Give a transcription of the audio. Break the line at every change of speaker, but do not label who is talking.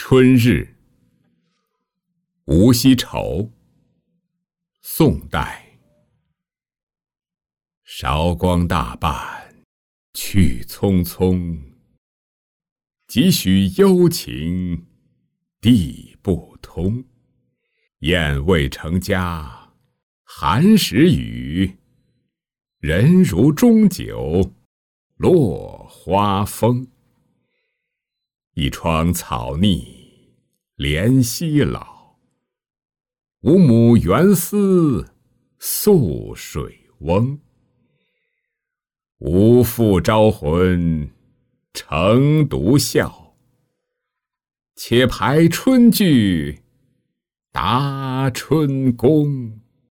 春日，吴锡愁，宋代。韶光大半去匆匆，几许幽情地不通。雁未成家，寒食雨，人如终酒落花风。一窗草腻怜惜老，五亩原思涑水翁。无复招魂成独笑，且排春句答春宫。